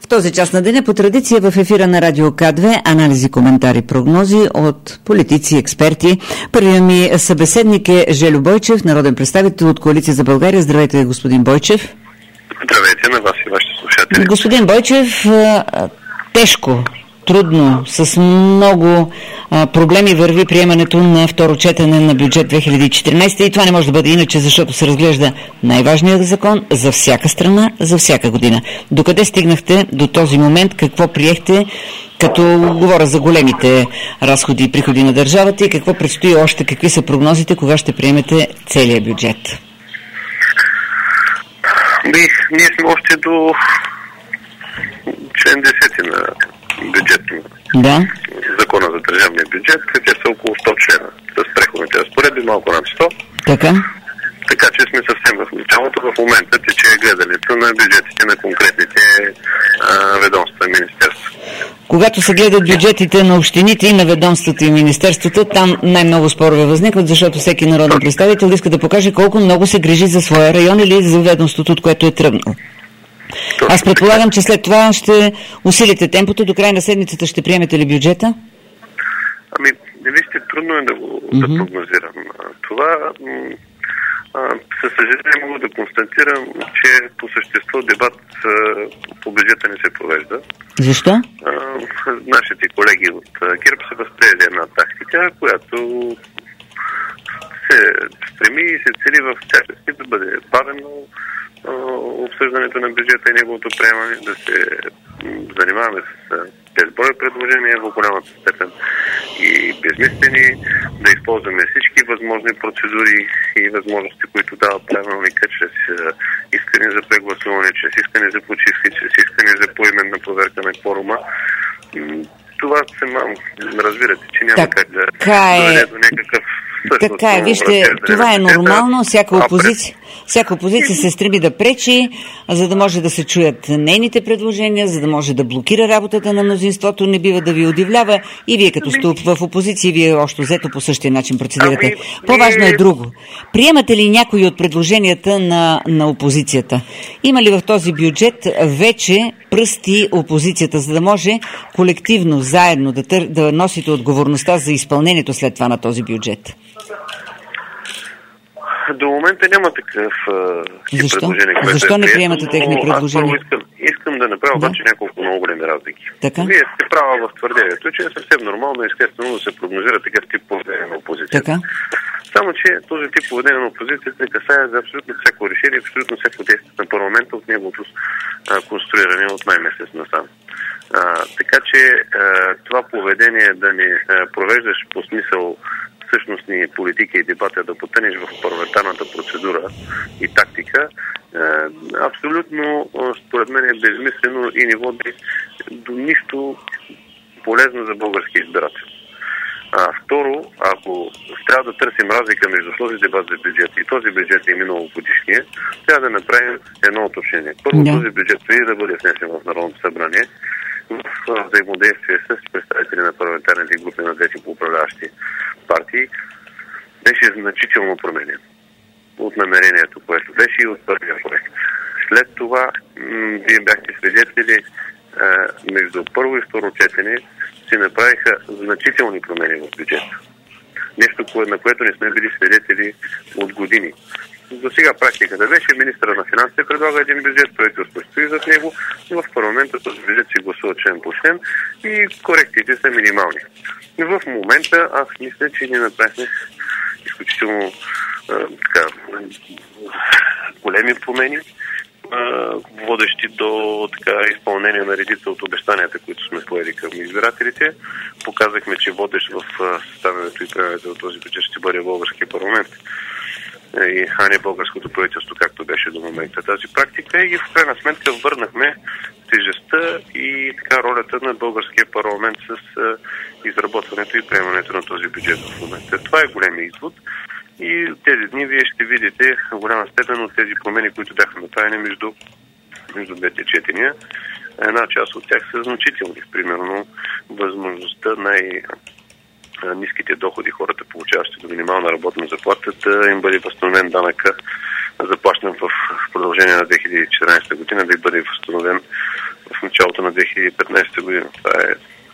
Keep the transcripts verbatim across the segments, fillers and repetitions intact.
В този час на деня по традиция в ефира на Радио К две анализи, коментари, прогнози от политици, експерти. Първият ми събеседник е Жельо Бойчев, народен представител от Коалиция за България. Здравейте, господин Бойчев. Здравейте на вас и вашите слушатели. Господин Бойчев, тежко, трудно, с много а, проблеми върви приемането на второ четене на бюджет две хиляди и четиринадесета и това не може да бъде иначе, защото се разглежда най-важният закон за всяка страна, за всяка година. Докъде стигнахте до този момент? Какво приехте, като говоря за големите разходи и приходи на държавата, и какво предстои още, какви са прогнозите, кога ще приемете целият бюджет? Би, ние сме още до член десети на бюджетно. Да. Закона за държавния бюджет, където са около сто члена. С преходните разпоредби малко над сто. Така. Така че сме съвсем в началото. В момента тече гледането на бюджетите на конкретните а, ведомства и министерства. Когато се гледат бюджетите на общините и на ведомствата и министерствата, там най-много спорове възникват, защото всеки народен представител иска да покаже колко много се грижи за своя район или за ведомството, от което е тръгнал. Аз предполагам, че след това ще усилите темпото. До края на седмицата ще приемете ли бюджета? Ами, вижте, трудно е да го mm-hmm. да прогнозирам. Това, а, със съжаление мога да констатирам, че по същество дебат а, по бюджета не се провежда. Защо? А, нашите колеги от ГЕРБ се възприели една тактика, която се стреми и се цели в всякакви да бъде бавено обсъждането на бюджета и неговото приемане, да се занимаваме с безброй предложения в голямата степен и безмислени, да използваме всички възможни процедури и възможности, които дава правилника, чрез искане за прегласуване, чрез искане за почивки, чрез искане за поименна проверка на кворума. Това се мам, разбирате, че няма так, как да доведе до някакъв. Така е, вижте, това е нормално, всяка опозиция, всяка опозиция се стреми да пречи, за да може да се чуят нейните предложения, за да може да блокира работата на мнозинството, не бива да ви удивлява и вие като сте в опозиция, вие още взето по същия начин процедирате. По-важно е друго. Приемате ли някои от предложенията на, на опозицията? Има ли в този бюджет вече пръсти опозицията, за да може колективно, заедно да, тър, да носите отговорността за изпълнението след това на този бюджет? До момента няма такъв Защо? предложение. Защо е не приемате но, техни предложения? Аз искам, искам да направя да. обаче няколко много големи разлики. Така? Вие сте права в твърдението, че е съвсем нормално и естествено да се прогнозира такъв тип поведение на опозицията. Така? Само, че този тип поведение на опозицията се касае за абсолютно всяко решение, абсолютно всяко действие на парламента от неговото а, конструиране от май месец насам. А, така че а, това поведение да не а, провеждаш по смисъл същностни политики и дебати, да потънеш в парламентарната процедура и тактика, е, абсолютно, според мен, е безмислено и не води до нищо полезно за български избирател. А, второ, ако трябва да търсим разлика между този дебат за бюджет и този бюджет и миналогодишния, трябва да направим едно уточнение. Първо, yeah. този бюджет преди да бъде внесен в Народното събрание, в взаимодействие с представители на парламентарните групи на двете управляващи партии, беше значително променен от намерението, което беше и от първия проект. След това м- вие бяхте свидетели е, между първо и второ четене се направиха значителни промени в бюджета. Нещо, на което не сме били свидетели от години. До сега практиката беше, министъра на финансите предлага един бюджет, правителството стои зад него и в парламента този бюджет се гласува член по член и корекциите са минимални. И в момента аз мисля, че ние направихме изключително а, така, големи промени, а, водещи до така, изпълнение на редица от обещанията, които сме поели към избирателите. Показахме, че водещ в съставянето и приемането на този бюджет ще бъде българския парламент, а не българското правителство, както беше до момента тази практика. И в крайна сметка върнахме тежестта и така ролята на българския парламент с изработването и приемането на този бюджет в момента. Това е големият извод. И тези дни вие ще видите в голяма степен от тези промени, които бяха направени между, между двете четения. Една част от тях са значителни. Примерно възможността най- ниските доходи, хората, получаващи до минимална работна заплата, да им бъде възстановен данъка, заплащан в продължение на две хиляди и четиринадесета година, да й бъде възстановен в началото две хиляди и петнадесета година. Това е...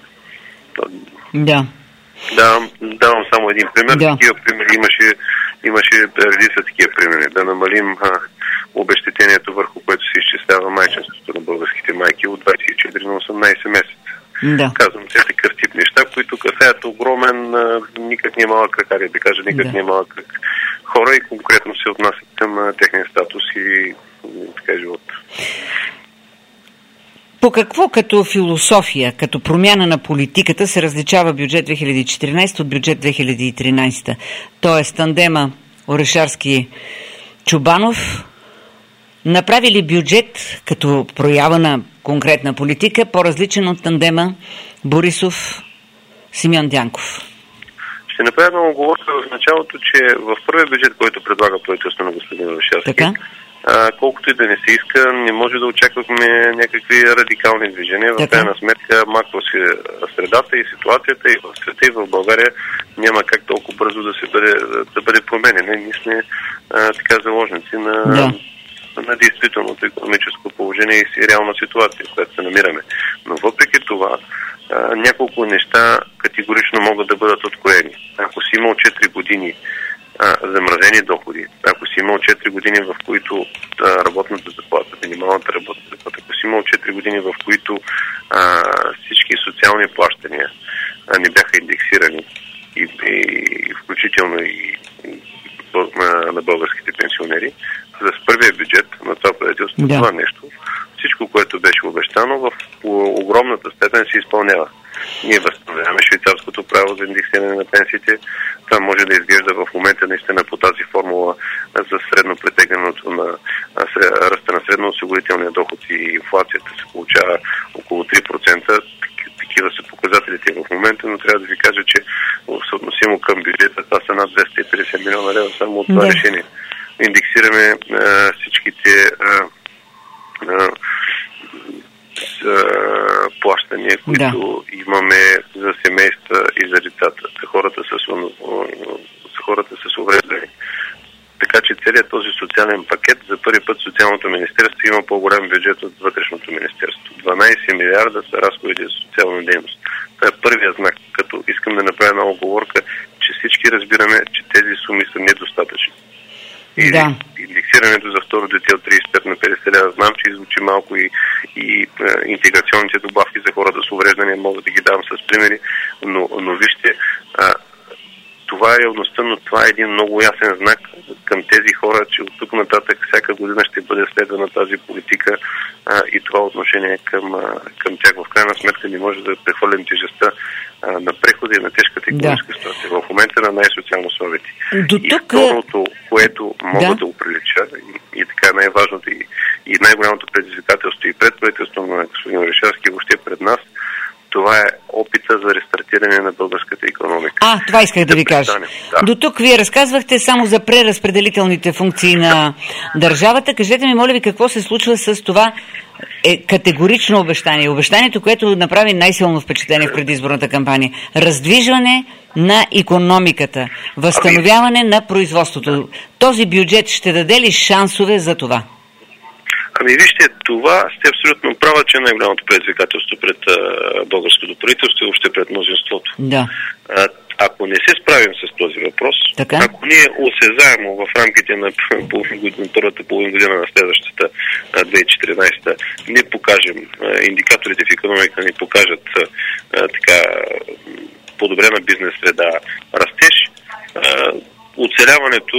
Да. Давам, давам само един пример. Да. Такива примери имаше, имаше редица такива примери. Да намалим а, обезщетението, върху което се изчислява майчинството на българските майки от двадесет и четири на осемнадесет месеца. Да. Казвам се такъв тип неща, които касаят огромен, а, никак не малък кръг, да кажа, никак да. не малък кръг хора и конкретно се отнасят към а, техния статус и така живот. По какво като философия, като промяна на политиката се различава бюджет две хиляди и четиринадесета от бюджет две хиляди и тринадесета? Тоест тандема Орешарски-Чобанов направи ли бюджет като проява на конкретна политика по-различен от тандема Борисов-Симеон Дянков? Ще направя една оговорка в началото, че в първия бюджет, който предлага правителството на господин Орешарски, така? А, колкото и да не се иска, не може да очаквахме някакви радикални движения. В крайна сметка, макро средата и ситуацията и в света и в България няма как толкова бързо да се бъде, да бъде променена. Ние сме а, така заложници на, да. на действителното икономическо положение и реална ситуация, в която се намираме. Но въпреки това, а, няколко неща категорично могат да бъдат откроени. Ако си имал четири години А, замразени доходи. Ако си имал четири години, в които а, работната заплата, минималната работна заплата, ако си имал четири години, в които а, всички социални плащания а, не бяха индексирани, и, и включително и, и на, на българските пенсионери, за първия бюджет на това правителство, да. това нещо, всичко, което беше обещано, в огромната степен се изпълнява. Ние възстановяваме швейцарското право за индексиране на пенсиите. Това може да изглежда в момента наистина по тази формула за средно претегляното на ръста на средноосигурителния доход и инфлацията се получава около три процента. Такива са показателите в момента, но трябва да ви кажа, че съотносимо към бюджета това са над двеста и петдесет милиона лева само от това да. решение. Индексираме а, всичките а, а, плащания, които да. имаме за семейства и за децата, за хората с, за хората с увреждане. Така че целият този социален пакет, за първи път социалното министерство има по-голям бюджет от вътрешното министерство. дванадесет милиарда са разходите за социална дейност. Това е първият знак, като искам да направя една оговорка, че всички разбираме, че тези суми са недостатъчни. И да. Индексирането за второ дете от тридесет и пет на петдесет лева, знам, че звучи малко и, и е, интеграционните добавки за хората с увреждания, мога да ги дам с примери, но, но вижте, а, това е реалността, но това е един много ясен знак към тези хора, че от тук нататък всяка година ще бъде следвана тази политика а, и това отношение към, а, към тях. В крайна сметка не може да прехвърлим тежестта а, на прехода и на тежката икономическа да. ситуация. В момента на най-социално слабите. И второто, което мога да, да оприлича, и, и така най-важното и, и най-голямото предизвикателство и пред правителството на господин Орешарски, въобще пред нас, това е опита за рестартиране на българската икономика. А, това исках да ви кажа. Да. До тук вие разказвахте само за преразпределителните функции на държавата. Кажете ми, моля ви, какво се случва с това е категорично обещание. Обещанието, което направи най-силно впечатление в предизборната кампания. Раздвижване на икономиката. Възстановяване ами... на производството. Този бюджет ще даде ли шансове за това? Ами вижте, това сте абсолютно права, че е най-голямото предизвикателство пред а, българското правителство и въобще пред мнозинството. Да. А, ако не се справим с този въпрос, така? Ако ние осезаемо в рамките на първата половин година на следващата две хиляди и четиринадесета не покажем, а, индикаторите в икономика не покажат а, така подобрена бизнес среда, растеж, а, оцеляването,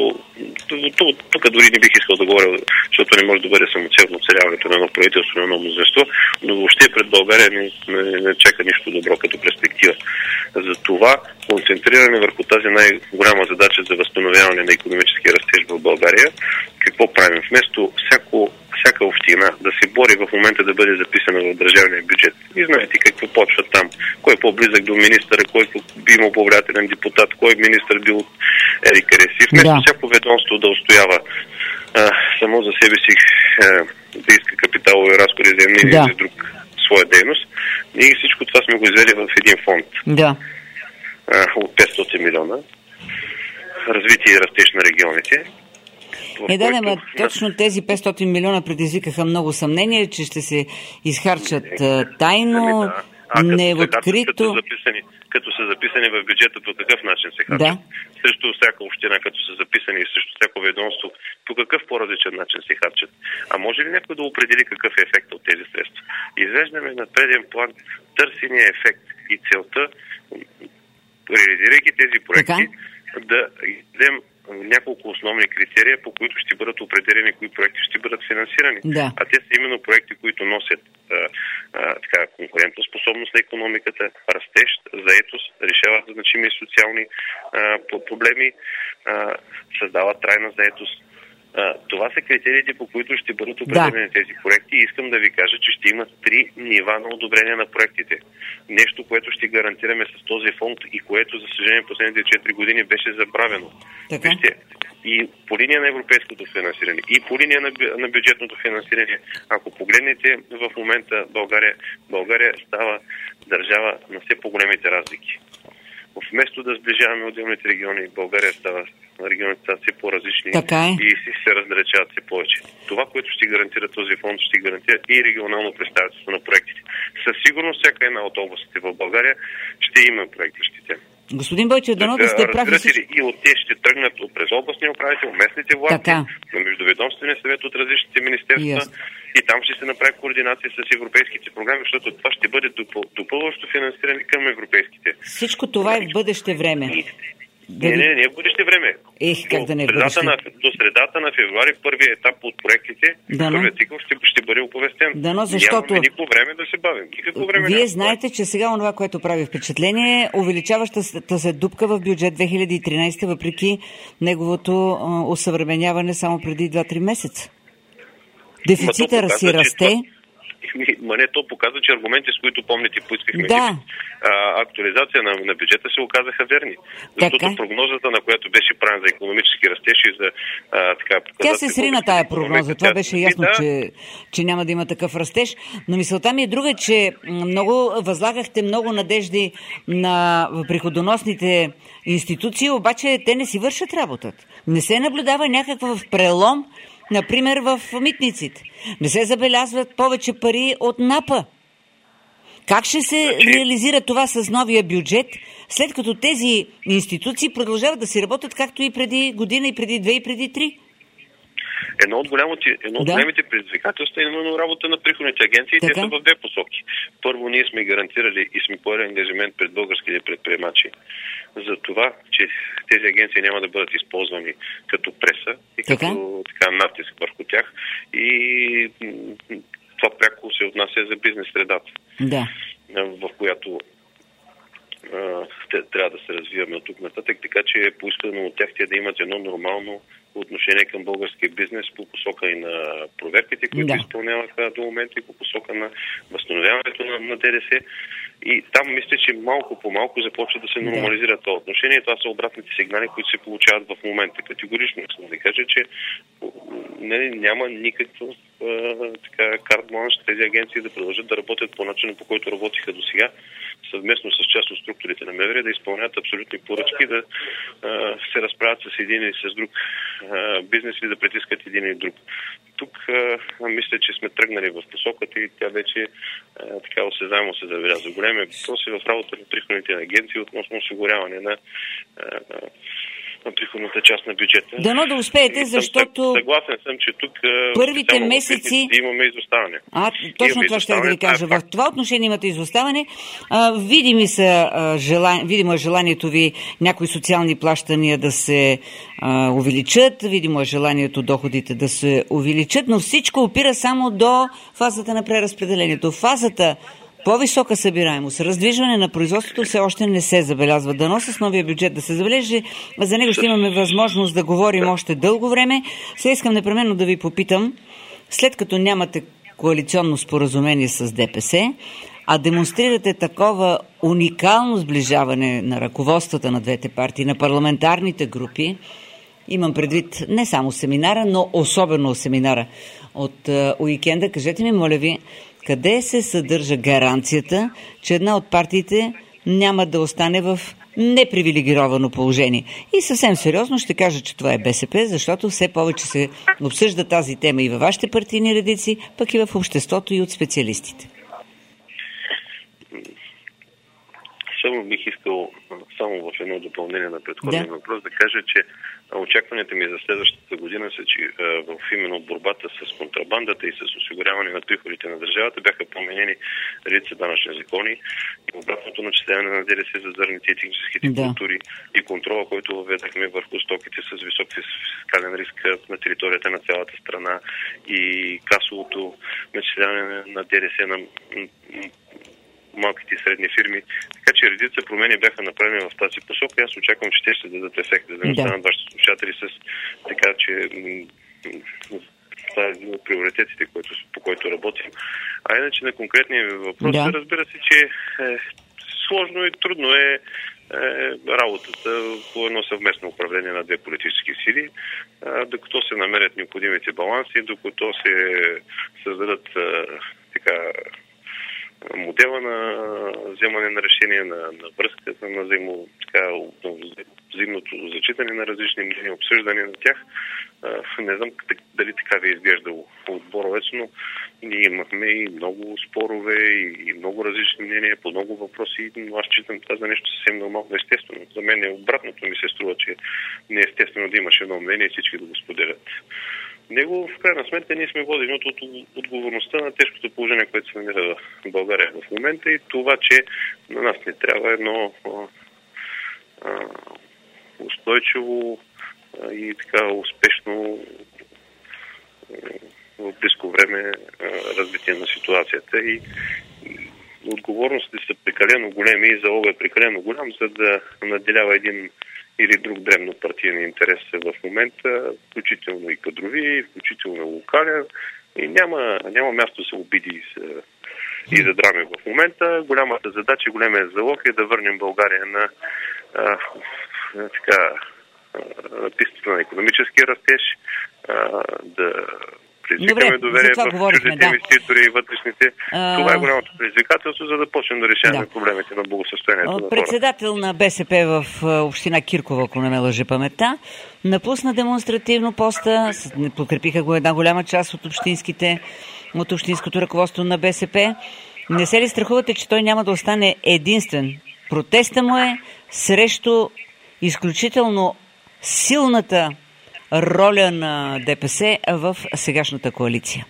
тук дори не бих искал да говоря, защото не може да бъде самоцелно оцеляването на едно правителство, на едно мнозинство, но въобще пред България не, не, не чака нищо добро като перспектива. Затова концентриране върху тази най-голяма задача за възстановяване на икономически растеж в България, какво правим? Вместо всяко всяка община да се бори в момента да бъде записана в държавния бюджет. И знаете какво почва там. Кой е по-близък до министъра, кой би имал по-влиятелен депутат, кой министър бил от Ерик Кареси. Вместо да. всяко ведомство да устоява а, само за себе си а, да иска капиталови разходи за една или да. за друг своя дейност. Ние всичко това сме го извели в един фонд да. а, от петстотин милиона. Развитие и растеж на регионите. Е, да, който... ма, точно тези петстотин милиона предизвикаха много съмнения, че ще се изхарчат е, тайно, да. а, не е открито. Като, записани, като са записани в бюджета, по какъв начин се харчат? Да. Срещу всяка община, като са записани и срещу всяко ведомство, по какъв по-различен начин се харчат? А може ли някой да определи какъв е ефект от тези средства? Извеждаме на преден план търсения ефект и целта, реализирайки тези проекти, така? Да дадем няколко основни критерия, по които ще бъдат определени кои проекти ще бъдат финансирани. Да. А те са именно проекти, които носят а, а, така, конкурентоспособност на икономиката, растеж, заетост, решават значими социални а, проблеми, а, създават трайна заетост. А, това са критериите, по които ще бъдат определени да. тези проекти и искам да ви кажа, че ще има три нива на одобрение на проектите. Нещо, което ще гарантираме с този фонд и което, за съжаление, последните четири години беше забравено. Така? Вижте, и по линия на европейското финансиране, и по линия на, бю, на бюджетното финансиране, ако погледнете в момента България, България става държава на все по-големите разлики. Вместо да сближаваме отделните региони, България става, регионите стават все по-различни е. и си се раздалечават все повече. Това, което ще гарантира този фонд, ще гарантира и регионално представителство на проектите. Със сигурност всяка една от областите в България ще има проектищите. Господин Бойчев, дано да сте прави. И от те ще тръгнат през областния управител, местните власти, на междуведомствения съвет от различните министерства yes. и там ще се направи координация с европейските програми, защото това ще бъде допълващо финансиране към европейските. Всичко това е в бъдеще време. И... Да не, не, не е в бъдеще време. Ех, как да не е в бъдеще? На, до средата на февруари първият етап от проектите, първият цикъл ще, ще бъде оповестен. Дано, защото... Нямаме никакво време да се бавим. Време Вие знаете, че сега онова, което прави впечатление, увеличаващата се дупка в бюджет две хиляди и тринадесета, въпреки неговото усъвременяване само преди два-три месеца. Дефицита си расте. Ма не, то показва, че аргументи, с които помните, поискахме да. а, актуализация на, на бюджета, се оказаха верни. Защото така? прогнозата, на която беше правен за икономически растеж и за а, така... Тя се срина тая прогноза. Това беше ясно, да. че, че няма да има такъв растеж. Но мисълта ми е друга, че много възлагахте много надежди на приходоносните институции, обаче те не си вършат работата. Не се наблюдава някакъв прелом, например в митниците. Не се забелязват повече пари от НАПа. Как ще се значи... реализира това с новия бюджет, след като тези институции продължават да си работят както и преди година, и преди две, и преди три? Едно от, голямите, едно от да. големите предизвикателства е именно работа на приходните агенции. Така? Те са в две посоки. Първо, ние сме гарантирали и сме поели ангажимент пред българските предприемачи за това, че тези агенции няма да бъдат използвани като преса и така? като така, натиск върху тях. И това пряко се отнася за бизнес средата, да. в която те, трябва да се развиваме от тук нататък, така че е поискано от тях те да имат едно нормално отношение към българския бизнес по посока и на проверките, които да. изпълняваха до момента, и по посока на възстановяването на, на ДДС. И там мисля, че малко по малко започва да се нормализира това отношение. Това са обратните сигнали, които се получават в момента. Категорично искам да кажа, че не, няма никакво така карт-бланш тези агенции да продължат да работят по начина, по който работиха до сега, съвместно с част от структурите на МВР, да изпълняват абсолютни поръчки, да а, се разправят с един и с друг а, бизнес и да притискат един и друг. Тук а, мисля, че сме тръгнали в посоката и тя вече а, така осезаемо се забелязва. Големи въпроси в работа на приходните агенции относно осигуряване на а, на приходната част на бюджета. Дано да успеете, защото... Съгласен съм, че тук първите месеци имаме изоставане. А, точно имаме това ще да ви кажа. В това отношение имате изоставане. А, видими са, а, желан... видимо е желанието ви някои социални плащания да се а, увеличат, видимо е желанието доходите да се увеличат, но всичко опира само до фазата на преразпределението. Фазата по-висока събираемост, раздвижване на производството все още не се забелязва. Дано с новия бюджет да се забележи. За него ще имаме възможност да говорим още дълго време. Сега искам непременно да ви попитам, след като нямате коалиционно споразумение с ДПС, а демонстрирате такова уникално сближаване на ръководствата на двете партии, на парламентарните групи, имам предвид не само семинара, но особено семинара от уикенда. Кажете ми, моля ви, къде се съдържа гаранцията, че една от партиите няма да остане в непривилегировано положение. И съвсем сериозно ще кажа, че това е БСП, защото все повече се обсъжда тази тема и във вашите партийни редици, пък и в обществото и от специалистите. Само бих искал само в едно допълнение на предходния да. въпрос да кажа, че очакванията ми за следващата година са, че в именно борбата с контрабандата и с осигуряване на приходите на държавата бяха променени редица данъчни закони и обратното начисляване на ДДС за зърните и техническите да. култури и контрола, който въведахме върху стоките с висок фискален риск на територията на цялата страна и касовото начисляване на ДДС на малките и средни фирми. Така че редица промени бяха направени в тази посока. Аз очаквам, че те ще дадат ефект за да не останат вашите слушатели с така, че това е един от приоритетите, по който работим. А иначе на конкретния ви въпрос, да. разбира се, че е сложно и трудно е, е работата по едно съвместно управление на две политически сили, а, докато се намерят необходимите баланси, докато се създадат а, така модела на вземане на решение, на, на връзката, на взаимо, така, взаимното зачитане на различни мнения, обсъждане на тях. Не знам дали така ви е изглеждало от Боровец, но ние имахме и много спорове и много различни мнения по много въпроси, но аз считам това за нещо съвсем нормално, естествено. За мен е обратното ми се струва, че не е естествено да имаш едно мнение и всички да го споделят. Него, в крайна сметка, ние сме водени от, от отговорността на тежкото положение, което се намира в България в момента и това, че на нас не трябва едно а, а, устойчиво а, и така успешно а, в близко време а, развитие на ситуацията и, и отговорностите са прекалено големи и залога е прекалено голям, за да наделява един или друг дребно партиен интерес в момента, включително и кадрови, включително локален. И няма, няма място да се обиди и за драми в момента. Голямата задача, големия залог е да върнем България на а, така, на пистата на икономически растеж, а, да предизвикаме доверие в чуждите да. инвеститори и вътрешните. А... Това е голямото предизвикателство, за да почнем да решаваме да. проблемите на благосъстоянието на Председател на БСП в община Кирково, ако не ме лъже паметта, напусна демонстративно поста, подкрепиха го една голяма част от общинските, от общинското ръководство на БСП. Не се ли страхувате, че той няма да остане единствен? Протеста му е срещу изключително силната роля на ДПС в сегашната коалиция?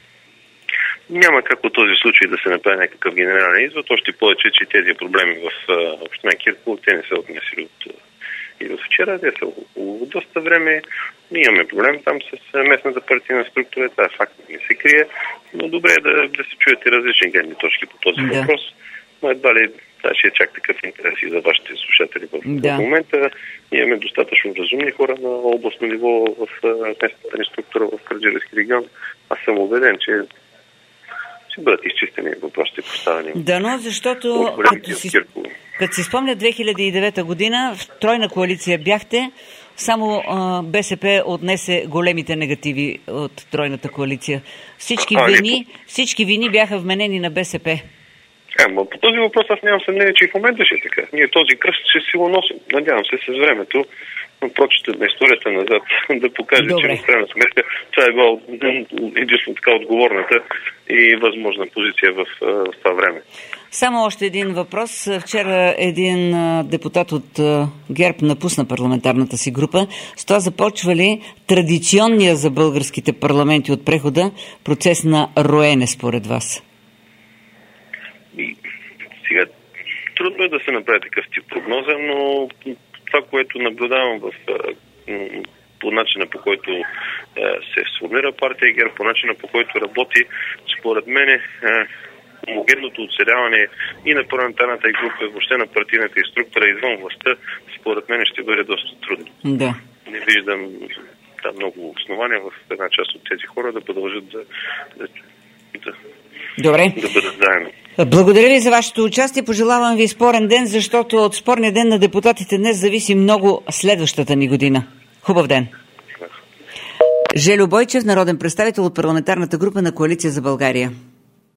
Няма как от този случай да се направи някакъв генерален извод, още повече, че тези проблеми в община Кирково, те не са отнесли от, и от вчера, те са от доста време. Ние имаме проблем там с местната партийна структура, това е факт, не се крие, но добре е да, да се чуят и различни гледни точки по този да. въпрос. Но едва ли това ще е чак такъв интерес и за вашите слушатели в, да. в момента. Ние имаме достатъчно разумни хора на областно ниво в местната ни структура в Кърджалийски регион. Аз съм убеден, че ще бъдат изчистени въпросите поставени. Да, но защото като си, като си спомня две хиляди и девета година, в тройна коалиция бяхте, само а, БСП отнесе големите негативи от тройната коалиция. Всички а, вини, по... всички вини бяха вменени на БСП. А, но по този въпрос аз нямам съмнение, че и в момента ще е така. Ние този кръст ще си го носим. Надявам се с времето, прочета на историята назад, да покаже, Добре. че в крайна сметка това е била единствено така отговорната и възможна позиция в, в това време. Само още един въпрос. Вчера един депутат от ГЕРБ напусна парламентарната си група. С това започва ли традиционния за българските парламенти от прехода процес на роене според вас? И сега, трудно е да се направи такъв тип прогноза, но това, което наблюдавам в, по начина, по който се сформира партия ГЕРБ, по начина, по който работи, според мен е хомогенното оцеляване и на парламентарната група, въобще на партийната и структура извън властта, според мен ще бъде доста трудно. Да. Не виждам там много основания в една част от тези хора да продължат да, да, да Добре. да бъдат заедно. Благодаря ви за вашето участие. Пожелавам ви спорен ден, защото от спорния ден на депутатите днес зависи много следващата ни година. Хубав ден. Жельо Бойчев, народен представител от парламентарната група на Коалиция за България.